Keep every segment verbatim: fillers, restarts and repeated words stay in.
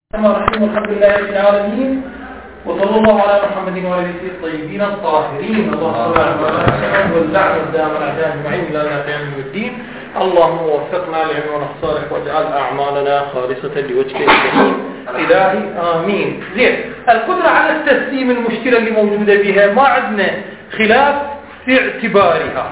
الرحمن الرحيم والحمد لله رب العالمين وصلى الله على محمد وعلى اله الطيبين الطاهرين اللهم صل على محمد واللعنه الدائمه على اجمعين الى قيام الدين. اللهم وفقنا للعلم والصالح واجعل اعمالنا خالصه لوجهك الكريم الهي امين. زين، القدره على التسليم المشكله اللي موجوده بها ما عندنا خلاف في اعتبارها،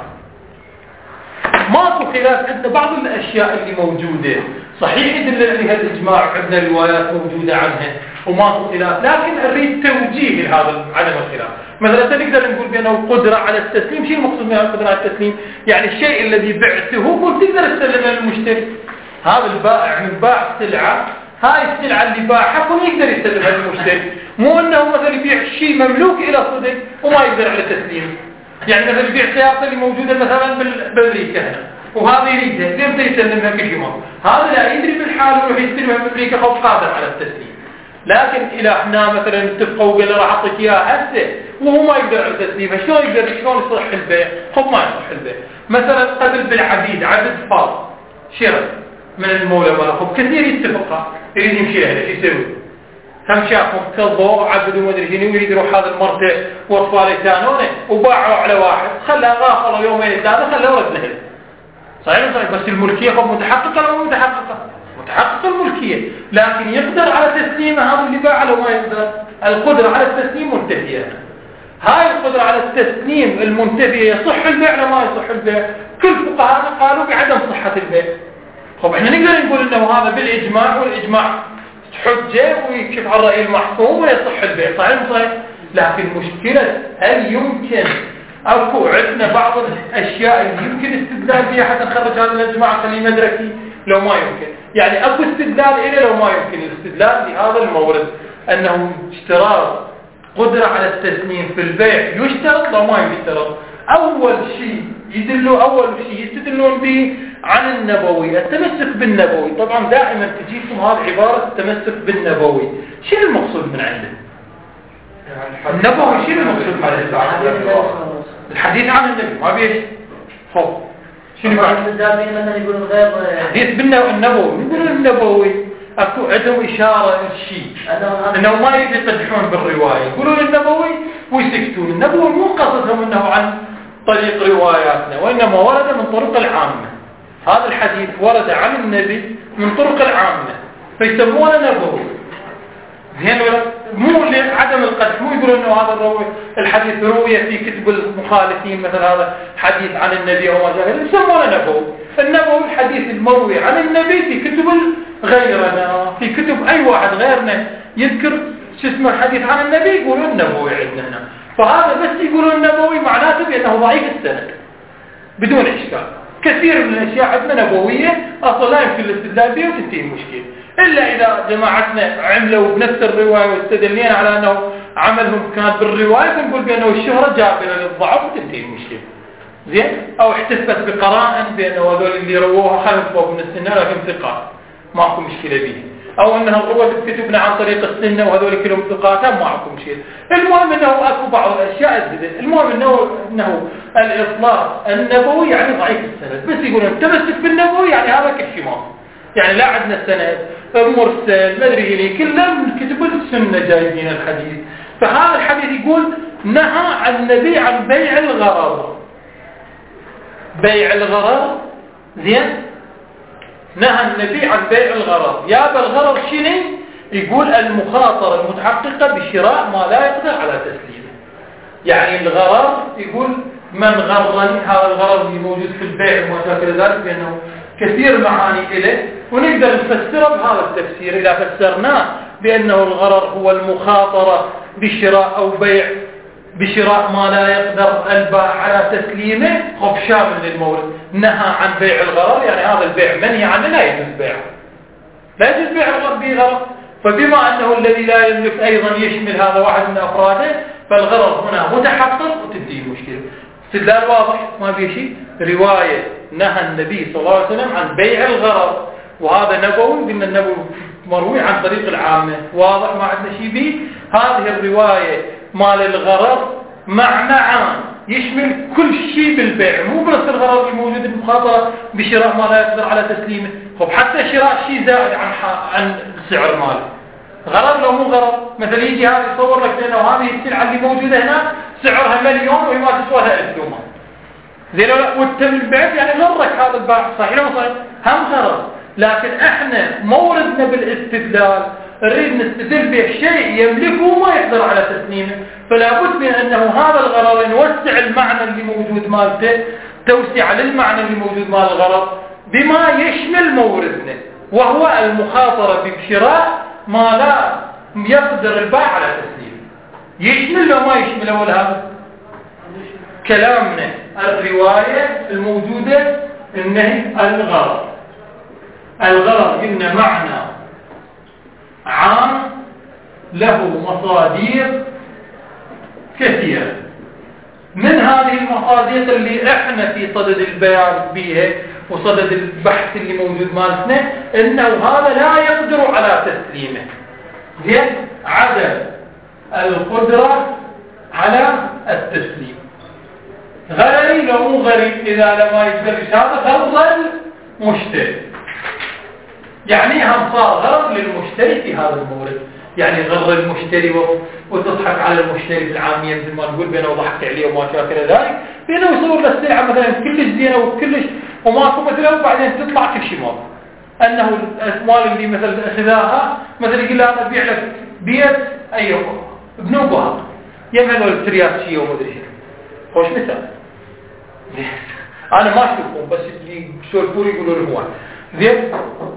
ماكو خلاف. عندنا بعض الاشياء اللي موجوده صحيح يدل عليها الاجماع، عندنا روايات موجوده عنها وماكو خلاف، لكن اريد توجيه لهذا عدم الخلاف. مثلا نقدر نقول بانه قدره على التسليم، شيء المقصود بها القدره على التسليم؟ يعني الشيء الذي بعته قلت تقدر تسلمه للمشتري. هذا البائع من باع سلعه، هاي السلعه اللي باعها كل يقدر يسلمها للمشتري، مو انه مثلا يبيع شيء مملوك الى صدق وما يقدر على تسليمه. يعني مثلا يبيع سيارة اللي موجودة مثلا بأمريكا هنا وهذا يريدها، لم يسلمها كشمال، هذا لا يدري بالحال ويروح يستلمها من أمريكا خب قادر على التسليم. لكن إذا احنا مثلا اتفقوا وقال له راح أعطيك إياها هسه وهو ما يقدر على تسليمها، شلون يقدر شلون يصح البيع؟ خب ما يصح البيع. مثلا قبل بالعبيد، عبد فاض شراء من المولى ماله، خب كثير يتفقها يريد يمشي له شو يسوي؟ هم شافوا كذبوا عبدوا ما ادري شنو، يريد يروح هذا المرتع واطفاله يتانونه وباعوا على واحد، خلاه غافل يومين ثلاثه خلاه ورد له. صحيح صحيح، بس الملكيه خب متحققه ولا مو متحققه؟ متحققه الملكيه، لكن يقدر على تسليمه هذا اللي باع لو ما يقدر. القدره على التسليم منتهيه. هاي القدره على التسليم المنتهيه يصح البيع ولا ما يصح البيع؟ كل فقهاء قالوا بعدم صحه البيع. خب احنا نقدر نقول انه هذا بالاجماع، والاجماع حجة ويكشف عن رأي المحكوم ويصح البيع، صحيح صحيح. لكن مشكلة هل يمكن أكو عندنا بعض الأشياء اللي يمكن استدلال فيها حتى نخرج هذا الإجماع خليه مدركي لو ما يمكن؟ يعني أكو استدلال إليه لو ما يمكن الاستدلال لهذا المورد أنه اشتراط قدرة على التسليم في البيع يشترط لو ما يشترط. أول شيء يدلوا أول شيء يستدلون به عن النبوي، التمسك بالنبوي. طبعا دائما تجيكم هذه عبارة التمسك بالنبوي، شنو المقصود من عنده؟ النبوي شنو المقصود من الحديث عن النبي ما بيش خب شنو بعد مثلا يقولون غير حديث بالنبوي، يقولون النبوي اكو عندهم اشاره الشيء انه ما يقدحون بالروايه، يقولون النبوي ويسكتون. النبوي مو قصدهم انه عن طريق رواياتنا، وانما ورد من طرق العامه. هذا الحديث ورد عن النبي من طرق العامه فيسمونه نبوي. زين ولا مو لعدم القدح، مو يقولون انه هذا الروي الحديث روي في كتب المخالفين مثلا هذا حديث عن النبي او ما شابه، يسمونه نبوي. النبوي الحديث المروي عن النبي في كتب غيرنا، في كتب اي واحد غيرنا يذكر شو اسمه الحديث عن النبي يقولون النبوي عندنا هنا. فهذا بس يقولون النبوي معناته بانه ضعيف السند بدون اشكال. كثير من الاشياء عندنا نبويه اصلا لا يمكن الاستدلال بها وتنتهي المشكله، الا اذا جماعتنا عملوا بنفس الروايه واستدلينا على انه عملهم كان بالروايه فنقول بانه الشهره جابره للضعف وتنتهي المشكله. زين، او احتفت بقرائن بانه هذول اللي رووها خلفوا من السنه لكن ثقات ماكو مشكله به، او انها روت بكتبنا عن طريق السنه وهذول كلهم ثقات ماكو مشكله. المهم انه اكو بعض الاشياء الجديده. المهم انه انه الاطلاق النبوي يعني ضعيف السند، بس يقولون التمسك بالنبوي يعني هذا كل شيء ما يعني لا عندنا سند مرسل ما ادري لي كله من كتب السنه جايبين الحديث. فهذا الحديث يقول نهى عن النبي عن بيع الغرر. بيع الغرر زين، نهى النبي عن بيع الغرر. يا بالغرر شنو؟ يقول المخاطره المتحققه بشراء ما لا يقدر على تسليمه. يعني الغرر يقول من غرني، هذا الغرر اللي موجود في البيع وما شابه ذلك بانه كثير معاني له، ونقدر نفسره بهذا التفسير. اذا فسرناه بانه الغرر هو المخاطره بشراء او بيع بشراء ما لا يقدر البائع على تسليمه، خب شامل للمورد. نهى عن بيع الغرر يعني هذا البيع منهي عنه، لا يجوز بيعه، لا يجوز بيع الغرر بغرر. فبما انه الذي لا يملك ايضا يشمل هذا واحد من افراده، فالغرر هنا متحقق وتنتهي المشكله. استدلال واضح ما في شيء. روايه نهى النبي صلى الله عليه وسلم عن بيع الغرر، وهذا نبوي، قلنا النبوي مروي عن طريق العامه، واضح ما عندنا شيء به. هذه الروايه مال الغرر معنى يشمل كل شيء بالبيع، مو بس الغرر الموجود المخاطره بشراء ما لا يقدر على تسليمه. خب حتى شراء شيء زائد عن عن سعر ماله غرض لو مو غرض. مثلا يجي هذا يصور لك لأنه هذه السلعة اللي موجودة هنا سعرها مليون وهي ما تسوى لها ألف دومة زين ولا وانت بالبيع يعني غرك هذا الباع صحيح لو صحيح هم غرض. لكن احنا موردنا بالاستدلال نريد نستدل به شيء يملكه وما يقدر على تسليمه، فلا بد من انه هذا الغرض نوسع المعنى اللي موجود مالته توسع للمعنى اللي موجود مال الغرض بما يشمل موردنا، وهو المخاطرة بشراء ما لا يقدر البائع على تسليمه. يشمل لو ما يشمل اول هذا كلامنا الرواية الموجودة النهي الغرض. الغرض قلنا معنى عام له مصادر كثيرة. من هذه المصادر اللي احنا في صدد البيان بها وصدد البحث اللي موجود مالتنا انه هذا لا يقدر على تسليمه، هي عدم القدرة على التسليم. غرري لو مو غريب إذا لما يتدرس هذا غرض المشتري، يعني هم صار غرض للمشتري في هذا المورد، يعني غر المشتري وتضحك على المشتري بالعامية مثل ما نقول بينه وضحك عليه وما شاكل ذلك، بينه يصور له السلعة مثلا كلش زينة وكلش وماكو مثلا وبعدين تطلع كل شيء مال أنه الأموال اللي مثلا أخذاها مثلا يقول له أنا أبيع لك بيت أيوه بنوبها يمهلوا التريات شيء وما أدري شيء. خوش مثال أنا ما أشوفهم بس اللي يسولفون يقولوا له هو زين.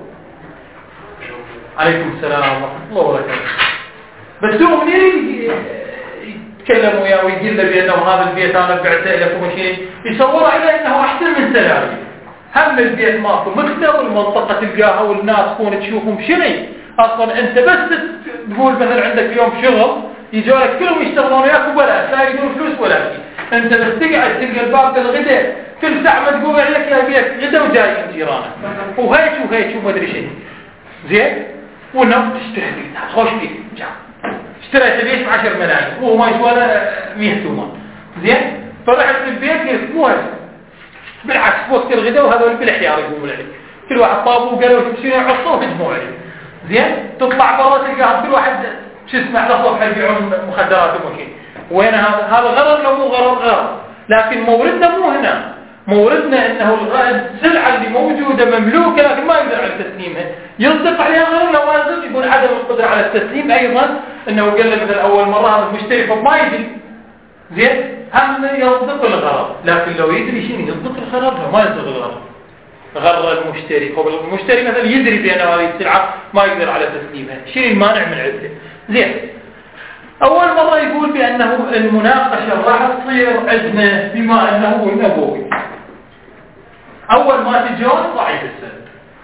عليكم السلام ورحمة الله وبركاته. بس هو منين يتكلم وياه ويقول له بأنه هذا البيت أنا بعته لك ومشي يصوره إلى أنه أحسن من سلامي. هم البيت ماكو مكتب والمنطقة تلقاها والناس تكون تشوفهم شنو أصلا أنت بس تقول مثلا عندك اليوم شغل يجوا لك كلهم يشتغلون وياك وبلا لا يدون فلوس ولا شيء. أنت بس تقعد تلقى الباب بالغداء كل ساعة ما تقوم عليك يا بيت غدا وجاي من جيرانك وهيك وهيك وما أدري شيء زين. ونم تشتري بيت خوش بيت جا اشتريت بيت بعشر ملايين وهو ما يسوى له مية تومان زين. فرحت البيت قلت مو هذا بالعكس وقت الغداء وهذول بالحيار يقومون عليه كل واحد طابوا وقالوا شنو يعصوا وهجموا عليه زين. تطلع برا تلقاهم كل واحد شو اسمه على الصبح يبيعون مخدرات ومشي. وين هذا هذا غرض لو مو غرض غرض. لكن موردنا مو هنا، موردنا انه السلعه اللي موجوده مملوكه لكن ما يقدر على تسليمها يصدق عليها غرض. لو ما يصدق يقول عدم القدره على التسليم ايضا انه قال لك مثلا اول مره هذا المشتري فما يدري زين هم يصدق الغرض. لكن لو يدري شنو يصدق الغرض لو ما يصدق الغرض غر المشتري. المشتري مثلا يدري بأن هذه السلعة ما يقدر على تسليمها شنو المانع من عدة زين. أول مرة يقول بأنه المناقشة راح تصير عندنا بما أنه النبوي. أول ما تجون ضعيف السند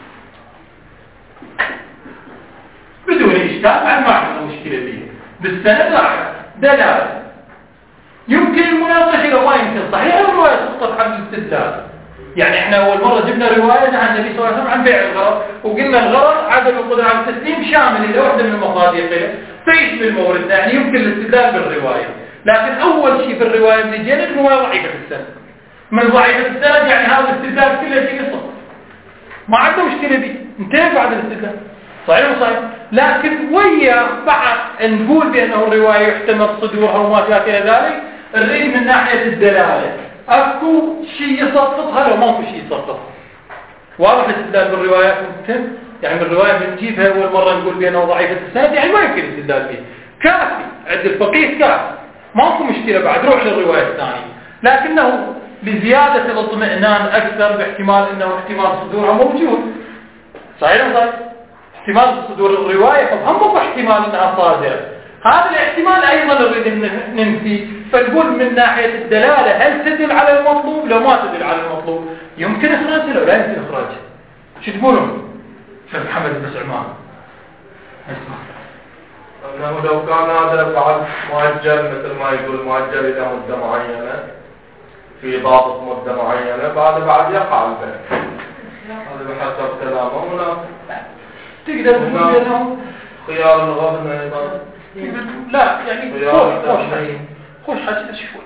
بدون إشكال بعد ما عندنا مشكلة فيه بالسند راح دلالة يمكن المناقشة لو ما يمكن صحيح الرواية تسقط عن الاستدلال. يعني احنا اول مرة جبنا رواية عن النبي صلى الله عليه وسلم عن بيع الغرض وقلنا الغرض عدم القدرة على التسليم شامل إلى واحدة من المصادر فيشمل موردنا يعني يمكن الاستدلال بالرواية. لكن أول شيء في الرواية اللي جينا الرواية ضعيفة السند. من ضعيفة السند يعني هذا الاستدلال كله شيء يصح ما عنده مشكلة به انتهى بعد الاستدلال صحيح وصحيح. لكن ويا بعد نقول بأنه الرواية يحتمل صدورها وما شاكل ذلك نريد من ناحية الدلالة اكو شيء يسقطها لو ما في شيء يسقطها. واضح الاستدلال بالروايات ممكن يعني من الرواية بنجيبها اول مرة نقول بأنه ضعيفة السند يعني ما يمكن الاستدلال به كافي عند الفقيه كافي ما في مشكلة بعد روح للرواية الثانية. لكنه بزيادة الاطمئنان اكثر باحتمال انه احتمال صدورها موجود صحيح صحيح احتمال صدور الرواية فهم مو احتمال انها صادرة. هذا الاحتمال ايضا نريد ننفي فنقول من ناحية الدلالة هل تدل على المطلوب لو ما تدل على المطلوب يمكن اخراجها لو لا يمكن اخراجها. شو تقولون شيخ محمد بن سلمان؟ اسمع انه لو كان هذا بعد مؤجل مثل ما يقول مؤجل الى مدة معينة في ضابط مدة معينة بعد بعد يقع البيع هذا بحسب كلامه هنا تقدر تقول بأنه خيار الغبن ايضا لا يعني خوش خوش خوش حاجة شوي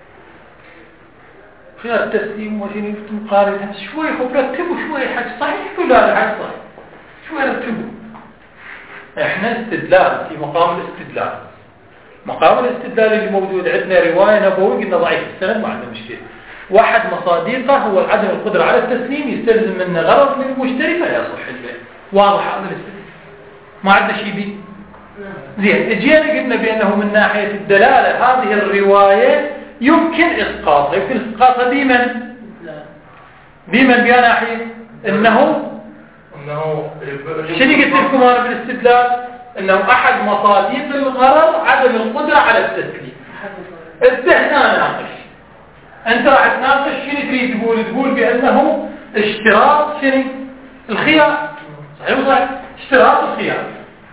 خيار التسليم وشيني مقارنة شوي خب رتبوا شوي حاجة صحيح ولا لا حاجة صحيح شوي رتبوا احنا استدلال في مقام الاستدلال. مقام الاستدلال اللي موجود عندنا رواية نبوي قلنا ضعيف السند ما عندنا مشكلة. واحد مصادقه هو عدم القدرة على التسليم يستلزم منه غرض للمشتري فلا يصح البيع. واضح هذا الاستدلال ما عندنا شيء بيه. زين اجينا قلنا بأنه من ناحية الدلالة هذه الرواية يمكن إسقاطها. يمكن إسقاطها بمن؟ بمن بناحية أنه أنه شنو قلت لكم أنا بالاستدلال؟ أنه أحد مصادق الغرض عدم القدرة على التسليم. أنت هنا ناقش، أنت راح تناقش شنو تريد تقول؟ تقول بأنه اشتراط شنو؟ الخيار. صحيح صحيح؟ اشتراط الخيار.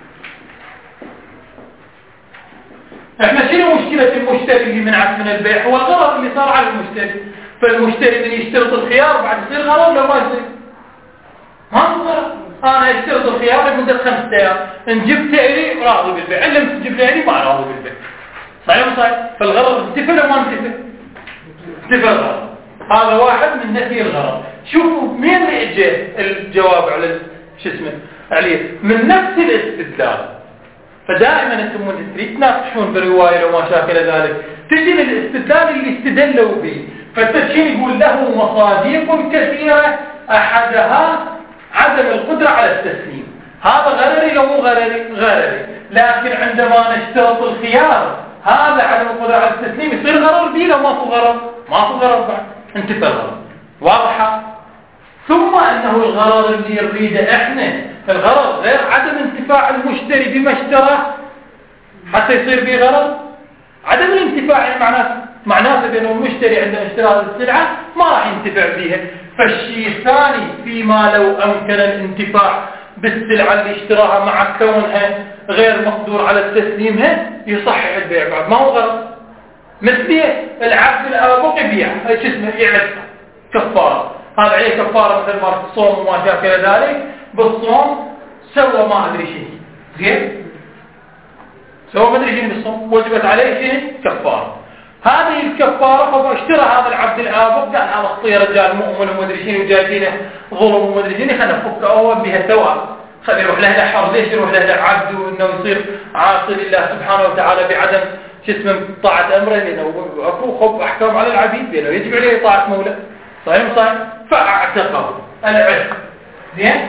احنا شنو مشكلة المشتري اللي منعت من البيع؟ هو الغرض اللي صار على المشتري. فالمشتري من يشترط الخيار بعد يصير غرض لو ما يصير ما هو غرض. انا اشترط الخيار لمدة خمسة ايام، ان جبت لي راضي بالبيع، ان لم تجيب لي ما راضي بالبيع. صحيح صحيح؟ فالغرض انتفى لو ما انتفى؟ انتفى الغرض. هذا واحد من نفي الغرض. شوفوا مين اللي اجى الجواب على شو اسمه عليه من نفس الاستدلال. فدائما انتم تريد تناقشون بروايه لو ما شاكل ذلك تجي للاستدلال اللي استدلوا به. فالتشين يقول له مصادق كثيره احدها عدم القدره على التسليم. هذا غرري لو مو غرري؟ غرري. لكن عندما نشترط الخيار هذا عدم القدره على التسليم يصير غرر بي لو ما في غرر؟ ما في غرر بعد انتفى الغرر. واضحه؟ ثم انه الغرر اللي نريده احنا الغرض غير عدم انتفاع المشتري بما اشترى حتى يصير به غرض. عدم الانتفاع يعني معناته معناته بأنه المشتري عندما اشترى هذه السلعة ما راح ينتفع بها. فالشيء الثاني فيما لو أمكن الانتفاع بالسلعة اللي اشتراها مع كونها غير مقدور على تسليمها يصحح البيع بعد ما هو غرض. مثل العبد الآبق يبيع شو اسمه يعرف كفارة، هذا عليه كفارة مثل ما الصوم وما شابه ذلك. بالصوم سوى ما أدري شيء زين سوى ما أدري شيء بالصوم وجبت عليه شيء كفارة. هذه الكفارة هو اشترى هذا العبد الآبق قال أنا أخطي رجال مؤمن وما أدري شيء وجايبينه ظلم وما أدري شيء خلنا نفك أول بها سواء خلي يروح له لحر. ليش يروح له لعبد وإنه يصير عاصي لله سبحانه وتعالى بعدم شو اسمه طاعة أمره لأنه أكو خب أحكام على العبيد بأنه يجب عليه طاعة مولى. صحيح صحيح؟ فاعتقد العلم زين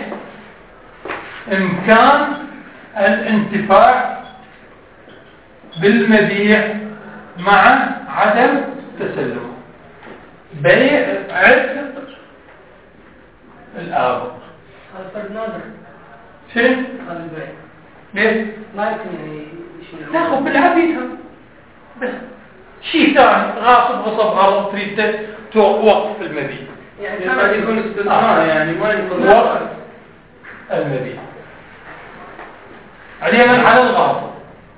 إمكان الانتفاع بالمبيع مع عدم تسلم. بيع عتق الآبق هذا فرد نادر. شنو؟ هذا البيع ليش؟ ما يمكن يعني تاخذ بالعبيد بس شيء ثاني غاصب غصب غلط تريد توقف المبيع يعني كان يكون استثناء يعني ما يكون وقف المبيع علينا على الغاصب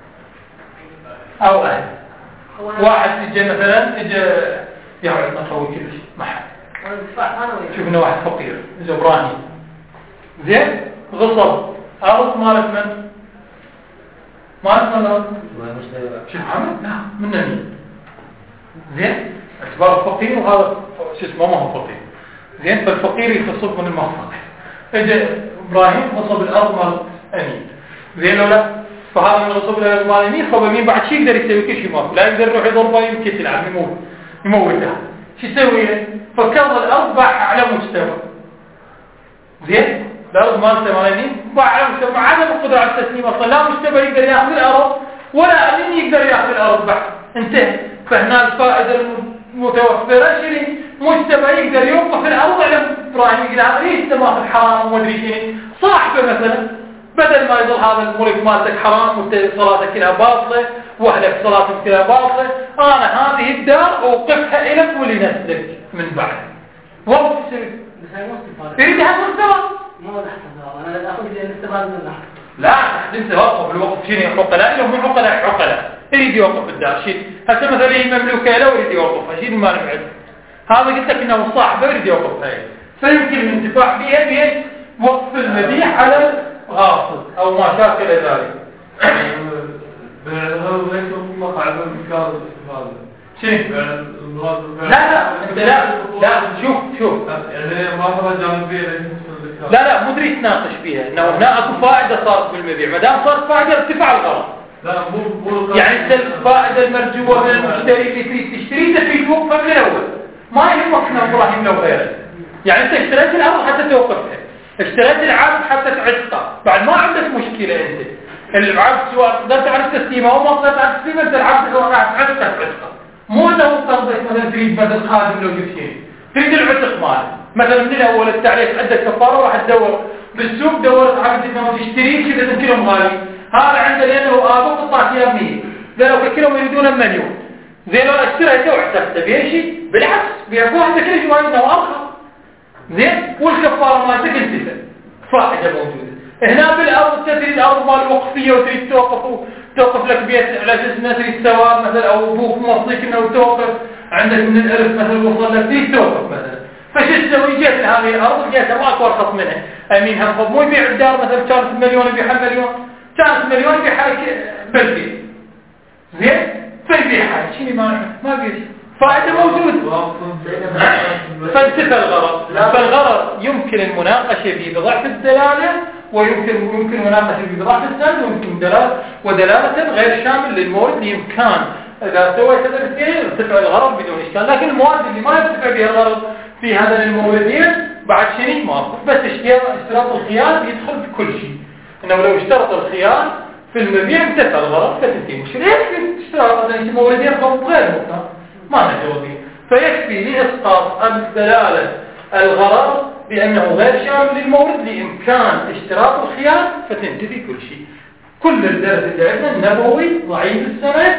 او اهل. واحد اجى مثلا اجى يعرف ما تسوي كل شيء ما حد شفنا واحد فقير اجى ابراهيم زين غصب ارض مالت من؟ مالت من الارض؟ شو محمد؟ لا من مين؟ زين اعتبار فقير وهذا شو اسمه ما هو فقير زين. فالفقير يخصب من المصدر. اجى ابراهيم غصب الارض مال امين زين ولا؟ فهذا من غصب الارض مال امين خب امين بعد شيء يقدر يسوي كل شيء ما لا يقدر يروح يضربه يمكن يلعب يموت يموتها. شو يسوي له؟ فكر الارض باعها على مستوى زين. الارض مالته مال امين باع على مستوى مع عدم القدره على التسليم اصلا لا مستوى يقدر ياخذ الارض ولا امين يقدر ياخذ الارض بعد انتهى. فهنا الفائده المتوفره شنو؟ مستوى يقدر يوقف الارض على ابراهيم يقول هذا ليش ما في حرام وما ادري شنو. صاحبه مثلا بدل ما يظل هذا الملك مالتك حرام وانت صلاتك كلها باطله واهلك صلاتهم كلها باطله انا هذه الدار اوقفها لك ولنسلك من بعد وقف يصير يريد هذا المستوى ما هو تحت انا اخذ لي الاستفاده منه. لا انت وقف الوقف شنو عقلاء لهم من عقلاء عقلاء يريد يوقف الدار شيء هسه مثلا هي مملوكه له يريد يوقفها شيء ما نبعد. هذا قلت لك انه صاحبه يريد يوقفها فيمكن الانتفاع بها بين وقف المبيع على الغاصب او ما شاكل ذلك. هذا ليس مطلق على انكار الاستفاده شنو؟ لا لا انت لا لا شوف شوف يعني ظاهره جانبيه ليس لا لا مدري يتناقش فيها انه هنا اكو فائده صارت بالمبيع، ما دام صارت فائده ارتفع الغرض. لا مو مو يعني الفائده المرجوه من المشتري اللي تريد تشتري تفيد وقفه من الاول، ما يهمك شنو ابراهيم لو غيره. يعني انت اشتريت الارض حتى توقفها، اشتريت العبد حتى تعتقه، بعد ما عندك مشكله انت. العبد سواء قدرت على تسليمه او ما قدرت على تسليمه، انت العبد هو راح تعتقه تعتقه. مو انه قصدك مثلا تريد مثلا خادم لو جبت شيء، تريد العتق ماله، مثلا من الاول التعريف عندك كفاره وراح تدور بالسوق دورت عبد انه تشتريه كذا كلهم غالي، هذا عنده لانه ابو قطعه يا مية، قالوا كلهم يريدون مليون. زين لو اشتريته واعتقته بيشي بالعكس بيعطوه عندك ليش ما انه ارخص. زين والكفاره مالتك انتفى، فائده موجوده. هنا بالارض تريد الارض مال وقفيه وتريد توقف توقف لك بيت على اساس تريد ثواب مثلا، او ابوك موصيك انه توقف عندك من الارث مثلا وصل لك تريد توقف مثلا. فش تسوي؟ جيت هذه الارض جيتها ماكو ارخص منها، امين هم مو يبيع الدار مثلا كانت مليون يبيعها مليون، كانت مليون يبيعها لك بلدي. زين فيبيعها شيء ما ما بيش فائده موجوده. فانتفى الغرض. فالغرض يمكن المناقشه فيه بضعف الدلاله، ويمكن يمكن المناقشه فيه بضعف السند، ويمكن دلاله ودلاله غير شامل للمورد بامكان اذا سويت هذا الاثنين ارتفع الغرض بدون اشكال. لكن المواد اللي ما يرتفع بها الغرض في هذا الموردين بعد شيء ما بس اشتراط الخيار يدخل في كل شيء. انه لو اشترط الخيار في المبيع انتفى الغرض فتنتهي مشكله. يكفي اشتراط هذا الموردين خط غير مطلق ما نجوزين، فيكفي لاسقاط الدلاله الغرض بانه غير شامل للمورد لامكان اشتراط الخيار فتنتهي كل شيء. كل الدرس اللي عندنا النبوي ضعيف السند،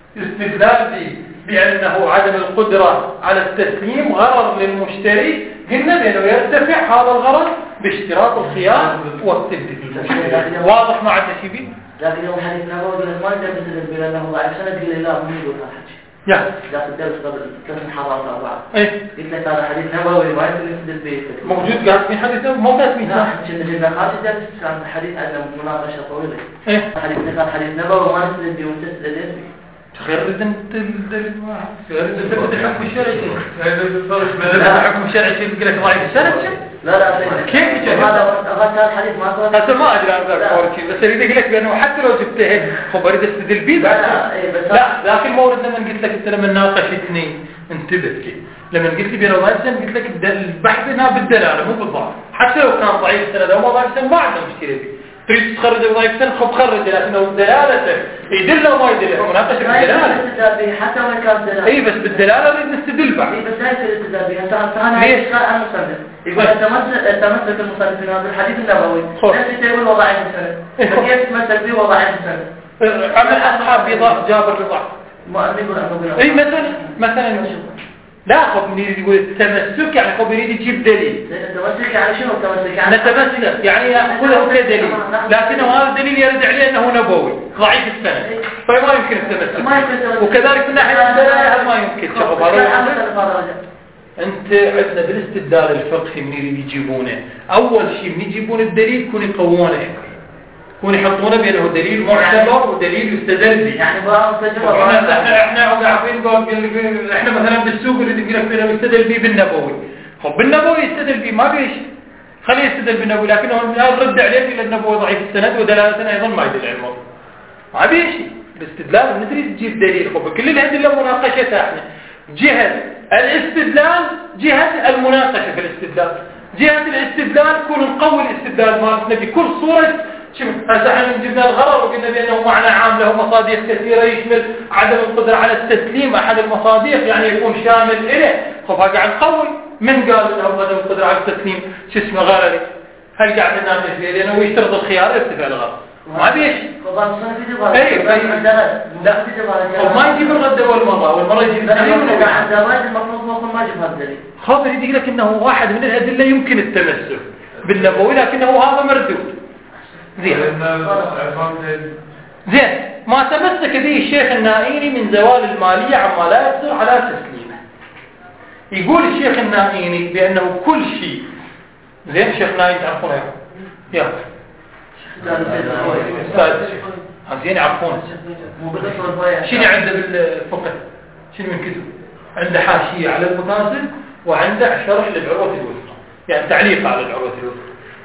استدلال به بأنه عدم القدرة على التسليم غرض للمشتري، قلنا بأنه يرتفع هذا الغرض باشتراط الخيار والتنفيذ. واضح ما عندنا شيء بيه؟ لكن يوم حديث نبوي قلت ما نقدر نستدل بأنه ضعيف سند قل لا مو يقول هذا الشيء. يا ذاك الدرس قبل ثلاث حلقات أربعة. إيه؟ قلت لك هذا حديث نبوي ما يقدر نستدل به. موجود قاعد في حديث نبوي مو قاعد فيه. لا كنا جبنا خارج الدرس كان حديث عن مناقشة طويلة. إيه؟ حديث كان حديث نبوي وما نستدل به ونستدل به. خير ردن الدليل واحد. خير ردن الحكم الشرعي. خير ردن الحكم الشرعي شيء يقول لك ضعيف السند. لا لا كيف يجي هذا هذا الحديث ما هو هذا ما ادري عن ذاك اول شيء، بس اريد اقول لك بانه حتى لو جبته خب اريد استدل بيه. لا لا لكن مورد لما قلت لك انت لما ناقش اثنين انتبه كيف لما قلت لي بانه ضعيف السند قلت لك البحث هنا بالدلاله مو بالضعف، حتى لو كان ضعيف السند او ما ضعيف السند ما عندنا مشكله فيه. تريد تخرج ضعيف السند خب خرج، لكنه دلالته يدل او ما يدل مناقشه بالدلاله حتى وان كان دلاله. اي بس بالدلاله نريد نستدل بعد. اي بس لا يصير استدلال بها. فانا ليش انا مصدق يقول تمسك تمسك المصنف في هذا الحديث النبوي نفس يقول وضعيف السند، فكيف تمسك به وضعيف السند؟ عمل اصحاب بضاع جابر بضاع ما يقول انه اي مثلا مثلا لا خب من يقول التمسك يعني خب يريد يجيب دليل. التمسك يعني شنو التمسك؟ يعني نتمسك يعني ياخذه كدليل، لكنه هذا الدليل يرد عليه انه نبوي ضعيف السند، فما يمكن التمسك. وكذلك من ناحيه الدلاله ما يمكن شوف انت عندنا بالاستدلال الفقهي من يريد يجيبونه اول شيء من يجيبون الدليل يكون يقوونه شوي، يكون يحطونه بانه دليل معتبر ودليل يستدل به. يعني بقى احنا احنا عارفين احنا مثلا بالسوق اللي تقول لك بانه يستدل به بالنبوي، خب بالنبوي يستدل به ما بيش خليه يستدل بالنبوي، لكنه يرد عليه الى النبوي ضعيف السند ودلاله ايضا ما يدل على الموضوع. ما بيش الاستدلال ندري تجيب دليل. خب كل الادله مناقشتها احنا جهه الاستدلال جهه المناقشه في الاستدلال. جهه الاستدلال كون نقوي الاستدلال مالتنا بكل صوره. شوف هسه احنا جبنا الغرض وقلنا بانه معنى عام له مصادر كثيره يشمل عدم القدره على التسليم احد المصادر يعني يكون شامل اليه. خب قاعد نقوي من قال انه عدم القدره على التسليم شو اسمه غرضي؟ هل قاعد نناقش فيه لانه يشترط الخيار ارتفاع الغرض ما بيش. اي لا وما يجيب الرد اول مره والمره يجيب الدليل المفروض ممكن ما يجيب هذا الدليل. خاطر يقول لك انه واحد من الادله يمكن التمسك بالنبوي لكنه هذا مردود. زين زين ما تمسك به الشيخ النائيني من زوال الماليه عما لا يقدر على تسليمه. يقول الشيخ النائيني بانه كل شيء زين. الشيخ النائيني تعرفونه يا استاذ زين يعرفونه شنو عنده بالفقه شنو من كتب؟ عنده حاشيه على المتاصل وعنده شرح للعروه الوثقى يعني تعليق على العروه الوثقى.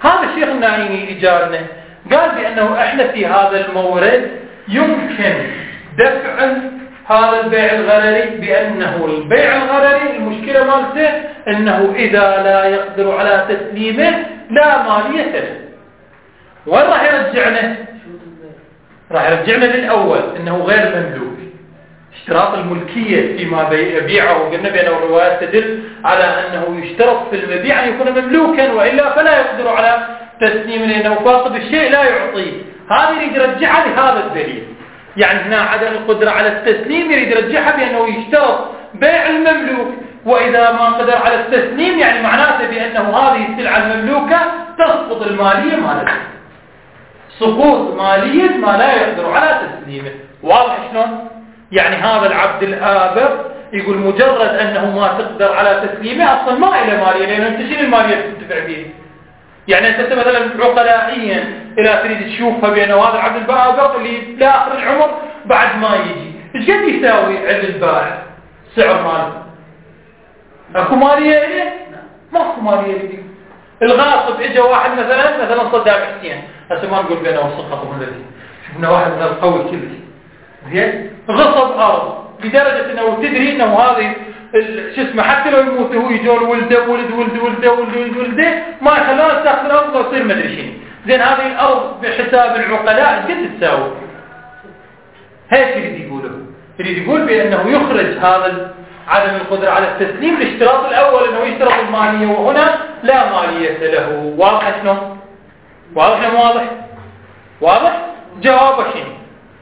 هذا الشيخ النعيمي إجارنا قال بأنه احنا في هذا المورد يمكن دفع هذا البيع الغرري، بأنه البيع الغرري المشكلة مالته أنه إذا لا يقدر على تسليمه لا مالية له. وين راح يرجعنا؟ راح يرجعنا للأول أنه غير مملوك. اشتراط الملكية فيما بيعه قلنا بأنه الروايات تدل على أنه يشترط في المبيع أن يكون مملوكا، وإلا فلا يقدر على تسليمه لأنه فاقد الشيء لا يعطيه. هذا يريد يرجعها لهذا الدليل، يعني هنا عدم القدرة على التسليم يريد يرجعها بأنه يشترط بيع المملوك، وإذا ما قدر على التسليم يعني معناته بأنه هذه السلعة المملوكة تسقط المالية مالته، سقوط مالية ما لا يقدر على تسليمه. واضح شلون؟ يعني هذا العبد الآبر يقول مجرد أنه ما تقدر على تسليمه أصلا ما إلى مالية، لأنه أنت شنو المالية تنتفع به؟ يعني أنت مثلا عقلائيا إلى تريد تشوفها بأنه هذا العبد الآبر اللي لآخر العمر بعد ما يجي إيش قد يساوي عند البائع سعر ماله؟ أكو مالية إليه؟ ما أكو مالية إليه. الغاصب إجا واحد مثلا مثلا صدام حسين، هسه ما نقول بأنه سقط من ذلك، شفنا واحد من القوي كذي زين غصب أرض لدرجة أنه تدري أنه هذه شو اسمه حتى لو يموت هو يجون ولده ولد ولد ولده ولد ولد ولده ما يخلونه تاخذ الأرض ويصير مدري شنو. زين هذه الأرض بحساب العقلاء قد تساوي؟ هيك يريد يقوله، يريد يقول بأنه يخرج هذا عدم القدرة على التسليم الاشتراط الأول أنه يشترط المالية، وهنا لا مالية له. واضح شنو؟ واضح مو واضح؟ واضح؟ جواب شنو؟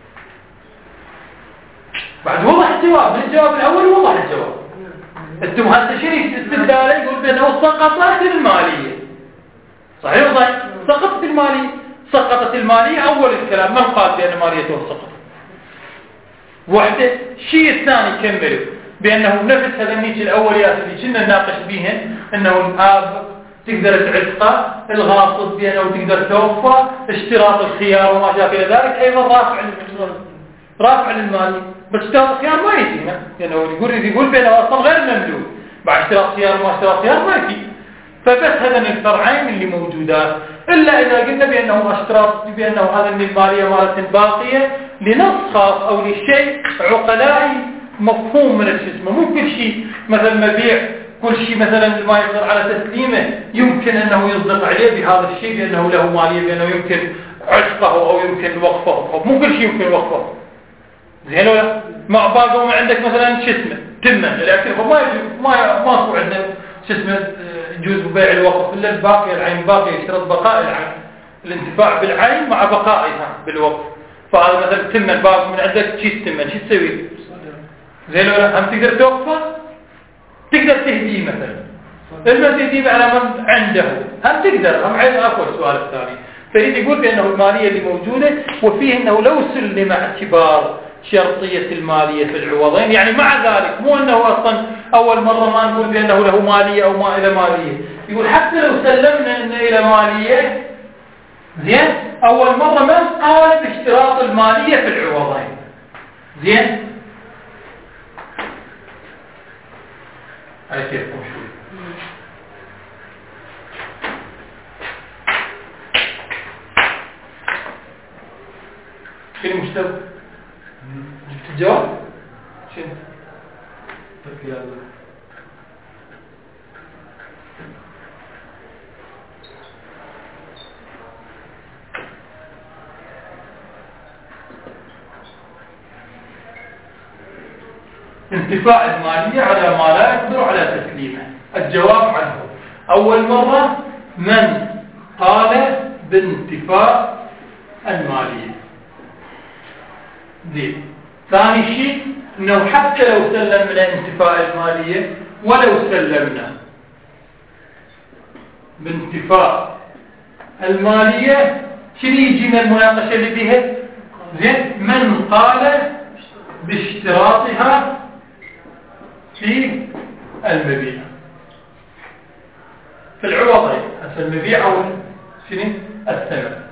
بعد وضح الجواب، من الجواب الأول وضح الجواب. انتم هسه شنو استدلاله؟ يقول بأنه سقطت المالية. صحيح صحيح؟ سقطت المالية، سقطت المالية أول الكلام، من قال بأن ماليته سقطت؟ وحده. الشيء الثاني كمله بأنه نفس هذا النيش الأوليات اللي كنا نناقش بيهن، أنه الآب تقدر تعتقه، الغاصب بأنه تقدر توفى، اشتراط الخيار وما شابه ذلك أيضا رافع رافع للمالية. بس اشتراط الخيار ما يجينا، لأنه يقول يقول بأنه أصلا غير مملوك، بعد اشتراط خيار وما اشتراط خيار ما يجي. فبس هذين الفرعين اللي موجودات، إلا إذا قلنا بأنه اشتراط بأنه هذا المالية مالة باقية لنص خاص أو لشيء عقلائي مفهوم من الجسم. مو كل شيء مثلا مبيع، كل شيء مثلا ما يقدر على تسليمه يمكن أنه يصدق عليه بهذا الشيء بأنه له مالية، بأنه يمكن عشقه أو يمكن وقفه. مو كل شيء يمكن وقفه. زين ولا؟ ما باقوا ما عندك مثلا شو اسمه تمن الاكل ما ما ما هو عندنا شو اسمه يجوز بيع الوقف الا الباقي العين باقي، يشترط بقاء العين، الانتفاع بالعين مع بقائها بالوقف. فهذا مثلا تمن باقي من عندك شيء تمن شو تسوي؟ زين ولا؟ هم تقدر توقفه، تقدر تهديه مثلا لما تهديه على من عنده هم تقدر. هم عين اكو السؤال الثاني. فيريد يقول بانه الماليه اللي موجوده وفيه انه لو سلم اعتبار شرطية المالية في العوضين، يعني مع ذلك مو أنه أصلا أول مرة ما نقول بأنه له مالية أو ما إلى مالية، يقول حتى لو سلمنا أنه إلى مالية زين أول مرة ما قال باشتراط المالية في العوضين. زين هاي كيف شوي شنو مشتبه؟ جبت الجواب؟ شنو؟ تفكير انتفاع المالية على ما لا يقدر على تسليمه. الجواب عنه أول مرة من قال بانتفاع المالية. زين. ثاني شيء انه حتى لو سلمنا انتفاع المالية ولو سلمنا بانتفاع المالية شنو يجينا المناقشة اللي بيها؟ زين من قال باشتراطها في المبيع في العوضين، هسه المبيع او شنو الثمن.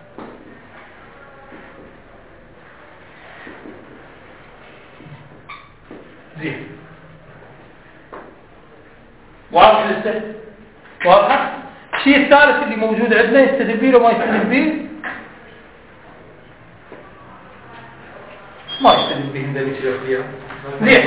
زين واضح لسه؟ واضح؟ الشيء الثالث اللي موجود عندنا يستدل به وما يستدل به ما يستدل به عندنا شيء فيها. ليه؟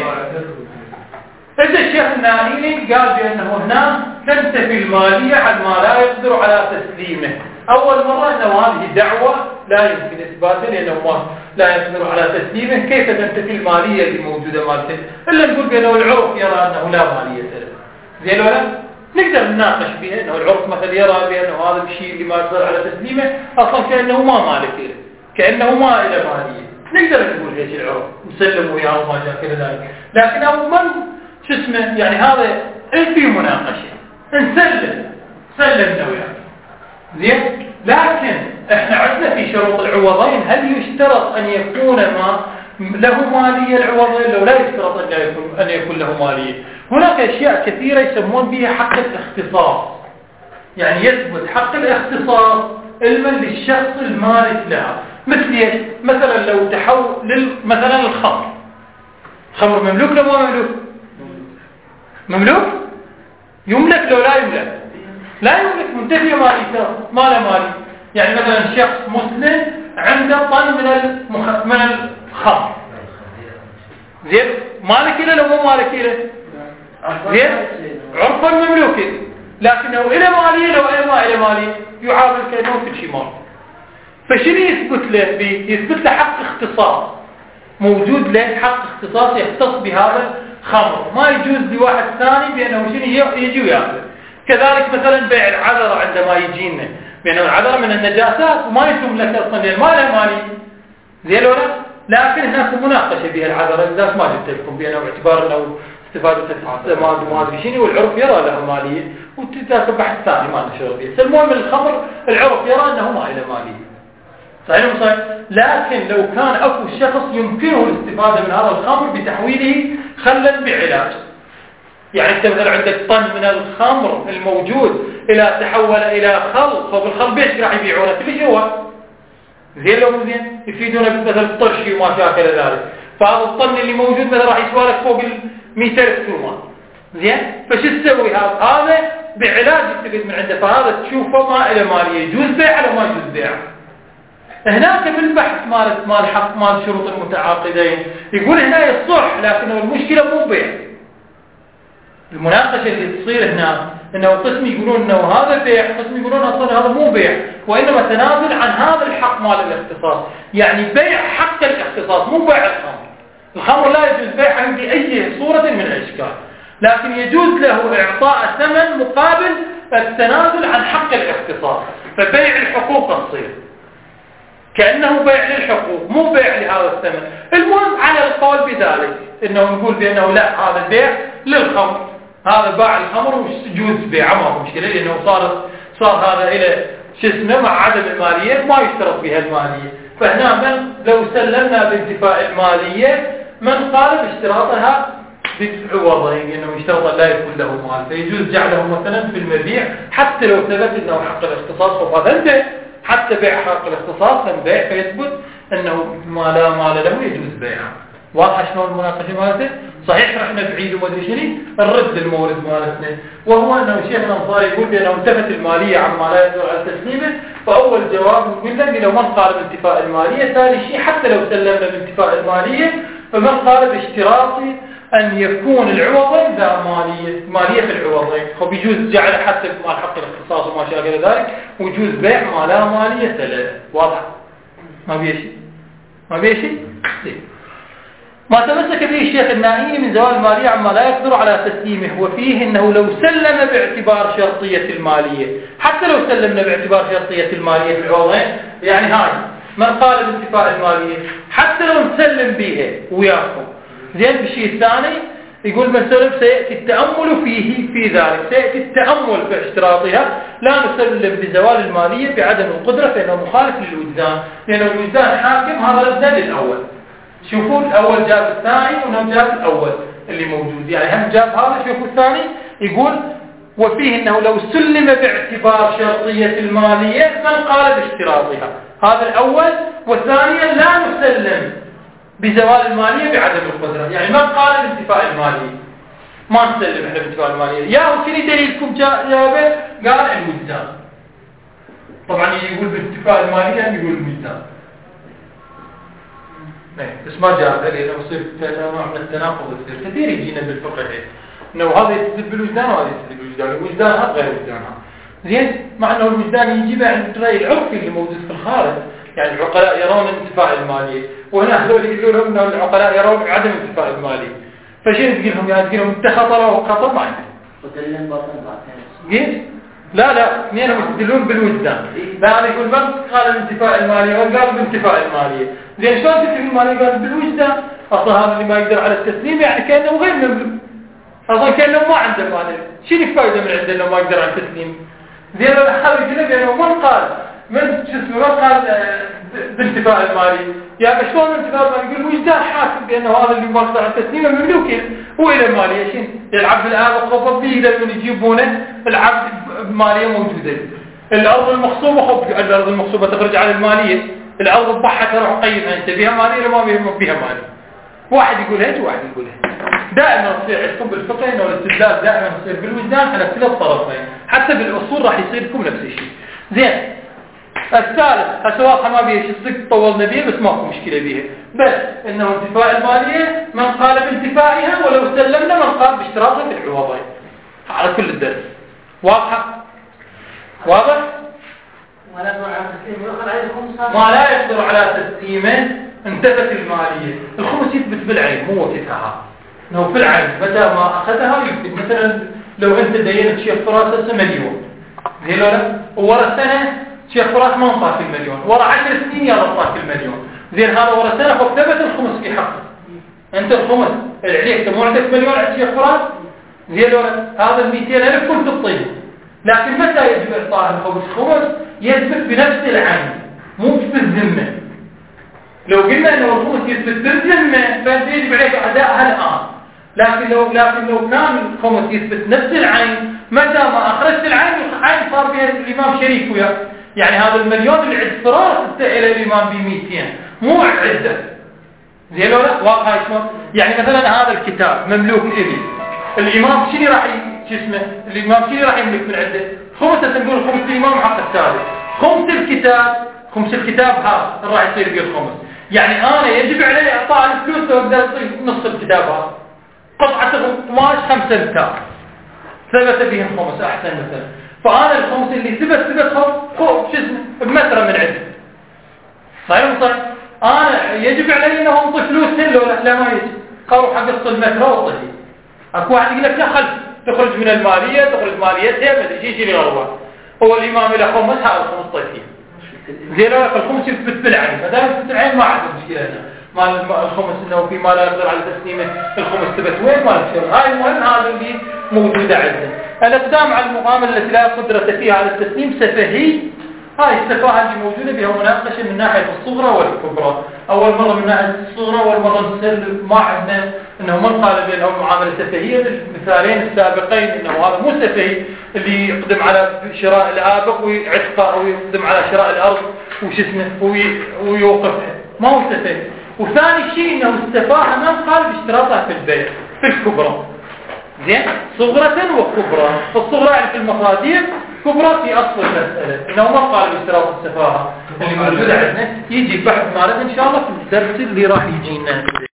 إذا الشيخ النانيني قال بأنه هنا تنتفي المالية عن ما لا يقدر على تسليمه. أول مرة أنه هذه دعوة لا يمكن إثباتها لأنه ما لا يقدر على تسليمه. كيف تنتفي المالية اللي موجودة مالته؟ إلا نقول بأنه العرف يرى أنه لا مالية له. زين ولا؟ نقدر نناقش بها أنه العرف مثلا يرى بأنه هذا الشيء اللي ما يقدر على تسليمه أصلا كأنه ما مالك له، كأنه ما إلى مالية. نقدر نقول ليش العرف نسلم وياه وما جاء كذا ذلك، لكن أول شو اسمه يعني هذا في مناقشة نسلم سلمنا وياه زين. لكن احنا عندنا في شروط العوضين هل يشترط ان يكون ما له مالية العوضين لو لا يشترط ان يكون ان يكون له مالية؟ هناك اشياء كثيرة يسمون بها حق الاختصاص، يعني يثبت حق الاختصاص علما للشخص المالك لها. مثل مثلا لو تحول مثلا الخمر، خمر مملوك لو ما مملوك؟ مملوك؟ يملك لو لا يملك؟ لا يملك، منتفي ماليته ما له مالي. يعني مثلا شخص مسلم عنده طن من المخ... من الخمر زين، مالك له لو مو مالك له؟ زين عرفا مملوكي، لكنه إلى مالية لو إلى ما إلى مالية يعامل كأنه كل شيء مال. فشنو يثبت له بيه؟ يثبت له حق اختصاص، موجود له حق اختصاص يختص بهذا الخمر، ما يجوز لواحد ثاني بأنه شنو يجي ويأخذ. كذلك مثلا بيع العذرة عندما يجينا، بأنه العذرة من النجاسات وما يتم لك أصلا لأن ما له مالي زين ولا؟ لكن هناك مناقشة بها العذرة ذات ما جبت لكم بأنه باعتبار أنه استفادة السماد وما أدري شنو، والعرف يرى له مالية وتتاكل بحث ثاني ما نشر به. المهم الخمر العرف يرى أنه ما له مالية صحيح صحيح. لكن لو كان أكو شخص يمكنه الاستفادة من هذا الخمر بتحويله خلا بعلاج، يعني انت مثلا عندك طن من الخمر الموجود الى تحول الى خل، فبالخل بيش راح يبيعونه كل هو زين لو زين يفيدونه مثلا الطرشي وما شاكل ذلك. فهذا الطن اللي موجود مثلا راح يسوى لك فوق ال مئة ألف تومان زين. فشو تسوي هذا؟ هذا بعلاج يستفيد من عنده، فهذا تشوفه ما له ماليه، يجوز بيعه ولا ما يجوز بيعه. هناك بالبحث مال مال حق مال شروط المتعاقدين يقول هنا يصح، لكن المشكله مو بيع. المناقشة اللي تصير هنا انه قسم يقولون انه هذا بيع، قسم يقولون اصلا هذا مو بيع، وانما تنازل عن هذا الحق مال الاختصاص. يعني بيع حق الاختصاص مو بيع الخمر. الخمر لا يجوز بيعها بأي صورة من الاشكال، لكن يجوز له اعطاء ثمن مقابل التنازل عن حق الاختصاص. فبيع الحقوق تصير كأنه بيع للحقوق مو بيع لهذا الثمن. المهم على القول بذلك انه نقول بانه لا هذا بيع للخمر، هذا باع الخمر ويجوز بيعه ما هو مشكله، لانه صار صار هذا الى شو اسمه مع عدم الماليه ما يشترط بها الماليه. فهنا من لو سلمنا بانتفاء الماليه من قال باشتراطها بعوضين، انه يشترط لا يكون له مال، فيجوز جعله مثلا في المبيع حتى لو ثبت انه حق الاختصاص، فهذا انت حتى بيع حق الاختصاص من بيع فيثبت انه ما لا مال له يجوز بيعه. واضح شلون المناقشه مالته؟ صحيح احنا بعيد وما ادري شنو الرد المورد مالتنا، وهو انه الشيخ الانصاري يقول بانه انتفت الماليه عما لا يقدر على تسليمه. فاول جواب نقول له انه من قال بانتفاء الماليه، ثاني شيء حتى لو سلمنا بانتفاء الماليه فمن قال باشتراط ان يكون العوضين ذا ماليه ماليه في العوضين، فبيجوز جعل حتى مال حق الاختصاص وما شابه ذلك، ويجوز بيع ما لا ماليه له. واضح؟ ما بيه شيء ما بيه شيء ما تمسك به الشيخ النائيني من زوال المالية عما لا يقدر على تسليمه، وفيه انه لو سلم باعتبار شرطية المالية، حتى لو سلمنا باعتبار شرطية المالية في العوضين، يعني هاي من قال بانتفاء المالية حتى لو نسلم بها وياكم زين. بالشيء الثاني يقول من سلم سيأتي التأمل فيه في ذلك، سيأتي التأمل في اشتراطها، لا نسلم بزوال المالية بعدم القدرة فإنه مخالف للوجدان، لأن الوجدان حاكم. هذا الأبدال الأول، شوفوا الأول جاب الثاني وهم جاب الأول اللي موجود، يعني هم جاب هذا شوفوا الثاني. يقول وفيه أنه لو سلم باعتبار شرطية المالية من قال باشتراطها، هذا الأول. وثانيا لا نسلم بزوال المالية بعدم القدرة، يعني من قال بانتفاء المالية ما نسلم احنا بانتفاء المالية. يا وكني دليلكم جابه قال الوجدان. طبعا يقول بالاتفاق المالية يقول الوجدان. بس ما جاء لأنه يصير نوع من التناقض يصير كثير يجينا بالفقه هيك إنه هذا يستدل بالوجدان وهذا يستدل بالوجدان، الوجدان هذا غير وجدانها. زين مع أنه الوجدان يجيب عن الرأي العرفي اللي موجود في الخارج، يعني العقلاء يرون انتفاء المالية، وهنا هذول يقولون لهم أن العقلاء يرون عدم انتفاء المالية. فشين تقول لهم؟ يعني تقول لهم انت خطر وخطر ما عندك. ودليل باطل بعدين. لا لا اثنين يستدلون بالوجدان. لا يقول من قال الانتفاء المالية وقال بالانتفاء المالية. زين شلون تكتب المالية قال بالوجدان؟ أصلا هذا اللي ما يقدر على التسليم يعني كأنه غير مملوك. أصلا كأنه ما عنده مالية. شنو الفائدة من عنده لو ما يقدر على التسليم؟ زين الحال يقول لك أنه من قال من جسمه من قال بالانتفاء المالي؟ يعني شلون الانتفاء المالي؟ يقول الوجدان حاكم بأنه هذا اللي ما يقدر على التسليم مملوك هو إلى مالية. شنو؟ العبد الآن خطب به إذا من يجيبونه العبد مالية موجودة. الأرض المخصوبة خب الأرض المخصوبة تخرج على المالية. الأرض الضحى تروح قيمها أنت بها مالية ولا ما بها بها مالية. واحد يقول هيك وواحد يقول هيك. دائما يصير عندكم بالفقه إنه الاستدلال دائما يصير بالوجدان على كلا الطرفين. حتى بالأصول راح يصير لكم نفس الشيء. زين. الثالث هسواقها ما بيها شيء طولنا بيه بس ماكو مشكلة بيها. بس إنه انتفاء المالية من قال بانتفائها ولو سلمنا من قال باشتراطها في العوضين. على كل الدرس. واضحة؟ واضح؟ ما لا يقدر على تسليمه ما لا يقدر على تسليمه انتفت المالية. الخمس يثبت بالعين مو وقتها. انه في العين متى ما اخذها يثبت. مثلا لو انت دينت شيخ فراس مليون زين ولا ورا سنة شيخ فراس ما انطاك المليون، ورا عشر سنين يا انطاك المليون. زين هذا ورا سنة فثبت الخمس في حقك. انت الخمس اللي عليك مو عندك مليون عند شيخ فراس زين ولا هذا ال مئتين ألف كنت تطيب. لكن متى يجب إعطاء الخمس؟ خمس يثبت بنفس العين مو بالذمة. لو قلنا أنه الخمس يثبت بالذمة فأنت يجب عليك أدائها الآن. لكن لو لكن لو كان الخمس يثبت نفس العين متى ما أخرجت العين العين صار بها الإمام شريك وياه. يعني هذا المليون اللي عند فراس إلى الإمام بمئتين مو عدة. زين ولا واقع شلون؟ يعني مثلا هذا الكتاب مملوك إلي. الإمام شنو راح شو اسمه؟ الإمام شنو راح يملك من عنده؟ خمسة نقول خمس الإمام حق الثالث. خمس الكتاب خمس الكتاب هذا راح يصير به الخمس. يعني أنا يجب علي إعطاء الفلوس وأقدر أعطي نص الكتاب هذا. قطعة قماش خمسة أمتار. ثبت به الخمس أحسن مثلا. فأنا الخمس اللي ثبت ثبت خمس شو اسمه؟ بمتر من عنده. صحيح صحيح. أنا يجب علي إنه أنطي فلوس هلا ولا لا ما يجب. قالوا حق الصل متر وطيه. أكو واحد يقول لك لا خلف تخرج من المالية تخرج ماليتها ما تجي شيء غلبان. هو الإمام له خمس هذا خمس طيفين. زين ولا الخمس يثبت بالعين. ما دام يثبت بالعين ما عاد مشكلة هنا. مال الخمس إنه في ما لا يقدر على تسليمه الخمس ثبت وين ما نشوف. هاي المهم هذا اللي موجودة عندنا. الإقدام على المعاملة التي لا قدرة فيها على التسليم سفهي. هاي السفاهة اللي موجودة بها مناقشة من ناحية الصغرى والكبرى. أول مرة من ناحية الصغرى أول مرة نسلم ما عندنا إنه من قال بأنه معاملة سفهية. المثالين السابقين إنه هذا مو سفهي اللي يقدم على شراء الآبق ويعتقه أو يقدم على شراء الأرض وش اسمه ويوقفها ما هو سفهي. وثاني شيء إنه السفاهة من قال باشتراطها في البيع في الكبرى. زين صغرة وكبرى. الصغرى يعني في المصادر كبرى في أصل المسألة. إنه ما قال باشتراط السفاهة اللي موجودة عندنا يجي بحث مالك إن شاء الله في الدرس اللي راح يجينا.